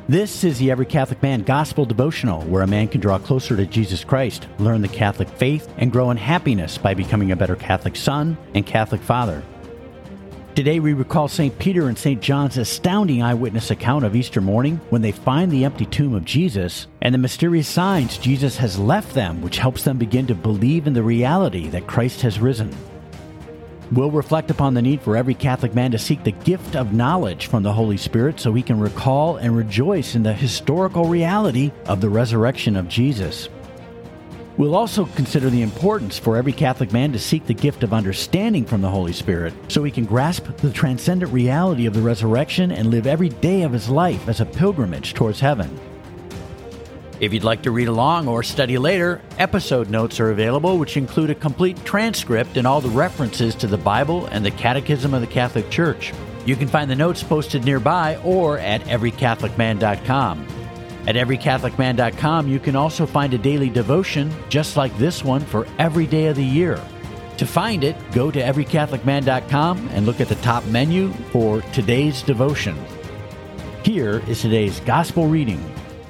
This is the Every Catholic Man Gospel Devotional, where a man can draw closer to Jesus Christ, learn the Catholic faith, and grow in happiness by becoming a better Catholic son and Catholic father. Today we recall St. Peter and St. John's astounding eyewitness account of Easter morning when they find the empty tomb of Jesus and the mysterious signs Jesus has left them, which helps them begin to believe in the reality that Christ has risen. We'll reflect upon the need for every Catholic man to seek the gift of knowledge from the Holy Spirit so he can recall and rejoice in the historical reality of the resurrection of Jesus. We'll also consider the importance for every Catholic man to seek the gift of understanding from the Holy Spirit so he can grasp the transcendent reality of the resurrection and live every day of his life as a pilgrimage towards heaven. If you'd like to read along or study later, episode notes are available, which include a complete transcript and all the references to the Bible and the Catechism of the Catholic Church. You can find the notes posted nearby or at everycatholicman.com. At everycatholicman.com, you can also find a daily devotion just like this one for every day of the year. To find it, go to everycatholicman.com and look at the top menu for today's devotion. Here is today's Gospel reading.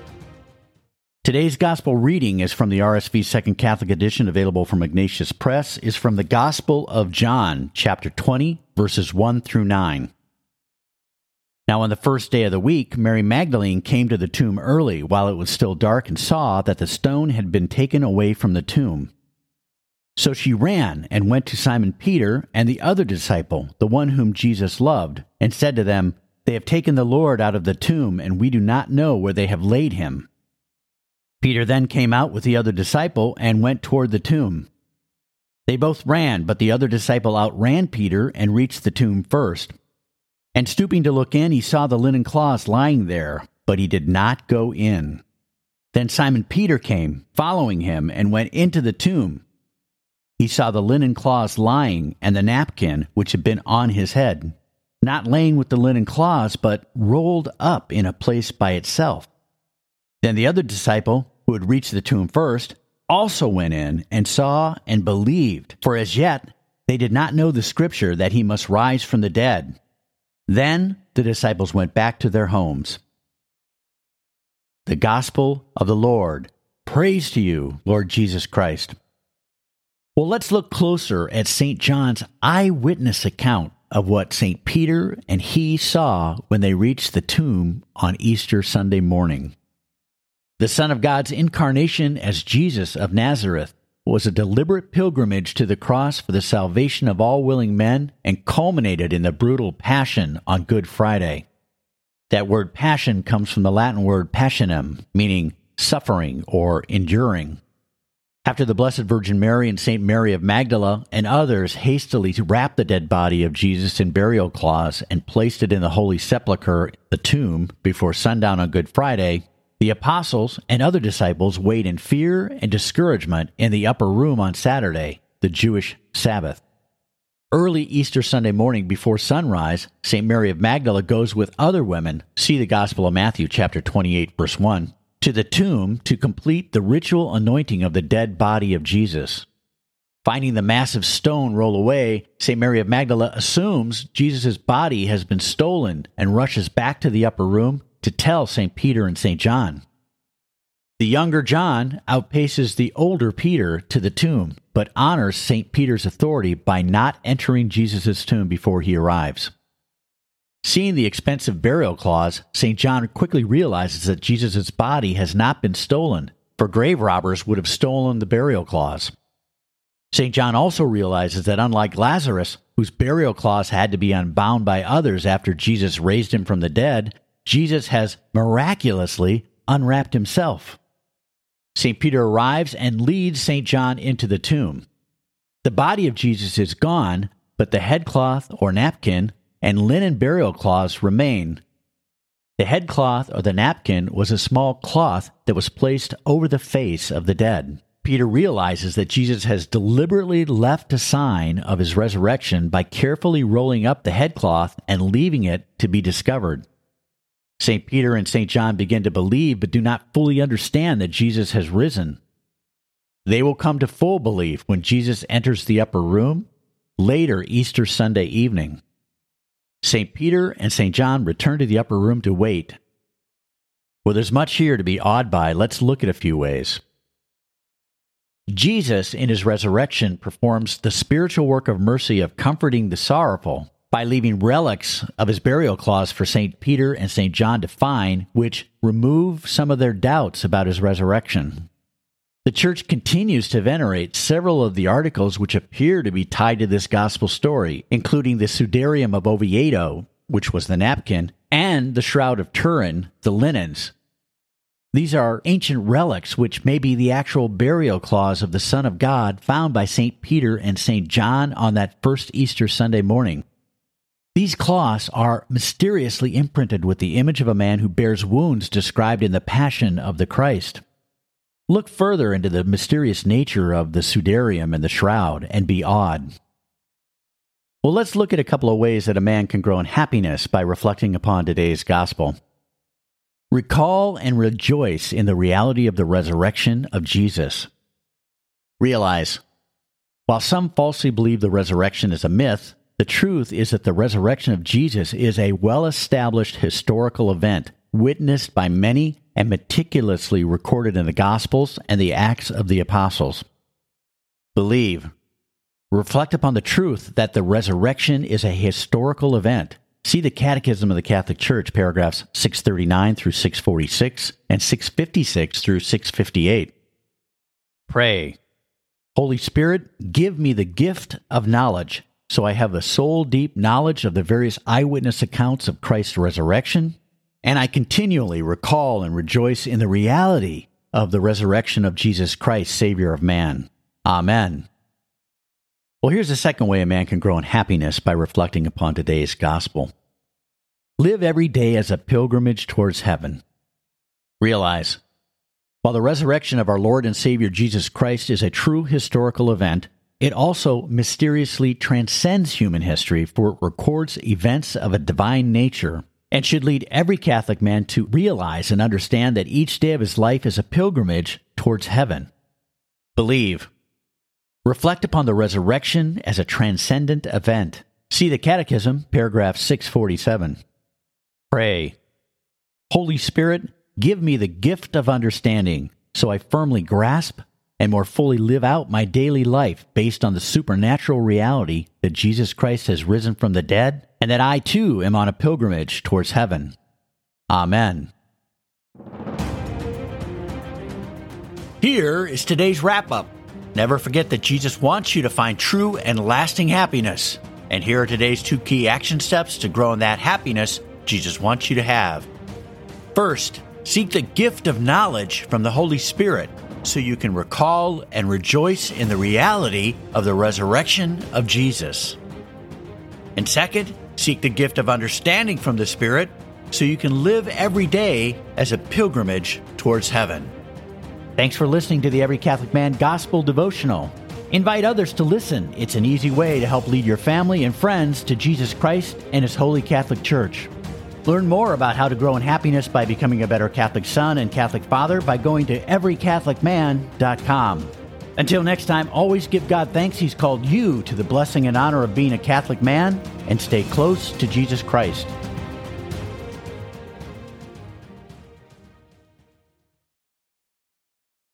Today's Gospel reading is from the RSV Second Catholic Edition, available from Ignatius Press, is from the Gospel of John, chapter 20, verses 1 through 9. Now on the first day of the week, Mary Magdalene came to the tomb early, while it was still dark, and saw that the stone had been taken away from the tomb. So she ran and went to Simon Peter and the other disciple, the one whom Jesus loved, and said to them, "They have taken the Lord out of the tomb, and we do not know where they have laid him." Peter then came out with the other disciple and went toward the tomb. They both ran, but the other disciple outran Peter and reached the tomb first. And stooping to look in, he saw the linen cloths lying there, but he did not go in. Then Simon Peter came, following him, and went into the tomb. He saw the linen cloths lying, and the napkin which had been on his head, not laying with the linen cloths, but rolled up in a place by itself. Then the other disciple, who had reached the tomb first, also went in and saw and believed, for as yet they did not know the scripture that he must rise from the dead. Then the disciples went back to their homes. The Gospel of the Lord. Praise to you, Lord Jesus Christ. Well, let's look closer at St. John's eyewitness account of what St. Peter and he saw when they reached the tomb on Easter Sunday morning. The Son of God's incarnation as Jesus of Nazareth was a deliberate pilgrimage to the cross for the salvation of all willing men and culminated in the brutal Passion on Good Friday. That word passion comes from the Latin word passionem, meaning suffering or enduring. After the Blessed Virgin Mary and St. Mary of Magdala and others hastily wrapped the dead body of Jesus in burial cloths and placed it in the Holy Sepulchre, the tomb, before sundown on Good Friday, the apostles and other disciples wait in fear and discouragement in the upper room on Saturday, the Jewish Sabbath. Early Easter Sunday morning before sunrise, St. Mary of Magdala goes with other women, see the Gospel of Matthew chapter 28, verse 1, to the tomb to complete the ritual anointing of the dead body of Jesus. Finding the massive stone roll away, St. Mary of Magdala assumes Jesus' body has been stolen and rushes back to the upper room to tell St. Peter and St. John. The younger John outpaces the older Peter to the tomb, but honors St. Peter's authority by not entering Jesus' tomb before he arrives. Seeing the expensive burial cloths, St. John quickly realizes that Jesus' body has not been stolen, for grave robbers would have stolen the burial cloths. St. John also realizes that unlike Lazarus, whose burial cloths had to be unbound by others after Jesus raised him from the dead, Jesus has miraculously unwrapped himself. St. Peter arrives and leads St. John into the tomb. The body of Jesus is gone, but the headcloth or napkin and linen burial cloths remain. The headcloth or the napkin was a small cloth that was placed over the face of the dead. Peter realizes that Jesus has deliberately left a sign of his resurrection by carefully rolling up the headcloth and leaving it to be discovered. St. Peter and St. John begin to believe but do not fully understand that Jesus has risen. They will come to full belief when Jesus enters the upper room later Easter Sunday evening. St. Peter and St. John return to the upper room to wait. Well, there's much here to be awed by. Let's look at a few ways. Jesus, in his resurrection, performs the spiritual work of mercy of comforting the sorrowful by leaving relics of his burial cloths for St. Peter and St. John to find, which remove some of their doubts about his resurrection. The Church continues to venerate several of the articles which appear to be tied to this gospel story, including the Sudarium of Oviedo, which was the napkin, and the Shroud of Turin, the linens. These are ancient relics which may be the actual burial cloths of the Son of God found by St. Peter and St. John on that first Easter Sunday morning. These cloths are mysteriously imprinted with the image of a man who bears wounds described in the Passion of the Christ. Look further into the mysterious nature of the Sudarium and the Shroud and be awed. Well, let's look at a couple of ways that a man can grow in happiness by reflecting upon today's gospel. Recall and rejoice in the reality of the resurrection of Jesus. Realize, while some falsely believe the resurrection is a myth, the truth is that the resurrection of Jesus is a well-established historical event, witnessed by many and meticulously recorded in the Gospels and the Acts of the Apostles. Believe. Reflect upon the truth that the resurrection is a historical event. See the Catechism of the Catholic Church, paragraphs 639 through 646 and 656 through 658. Pray. Holy Spirit, give me the gift of knowledge, so I have a soul-deep knowledge of the various eyewitness accounts of Christ's resurrection, and I continually recall and rejoice in the reality of the resurrection of Jesus Christ, Savior of man. Amen. Well, here's a second way a man can grow in happiness by reflecting upon today's gospel. Live every day as a pilgrimage towards heaven. Realize, while the resurrection of our Lord and Savior Jesus Christ is a true historical event, it also mysteriously transcends human history, for it records events of a divine nature and should lead every Catholic man to realize and understand that each day of his life is a pilgrimage towards heaven. Believe. Reflect upon the resurrection as a transcendent event. See the Catechism, paragraph 647. Pray. Holy Spirit, give me the gift of understanding, so I firmly grasp and more fully live out my daily life based on the supernatural reality that Jesus Christ has risen from the dead, and that I too am on a pilgrimage towards heaven. Amen. Here is today's wrap-up. Never forget that Jesus wants you to find true and lasting happiness. And here are today's 2 key action steps to grow in that happiness Jesus wants you to have. First, seek the gift of knowledge from the Holy Spirit so you can recall and rejoice in the reality of the resurrection of Jesus. And second, seek the gift of understanding from the Spirit so you can live every day as a pilgrimage towards heaven. Thanks for listening to the Every Catholic Man Gospel Devotional. Invite others to listen. It's an easy way to help lead your family and friends to Jesus Christ and His Holy Catholic Church. Learn more about how to grow in happiness by becoming a better Catholic son and Catholic father by going to everycatholicman.com. Until next time, always give God thanks He's called you to the blessing and honor of being a Catholic man, and stay close to Jesus Christ.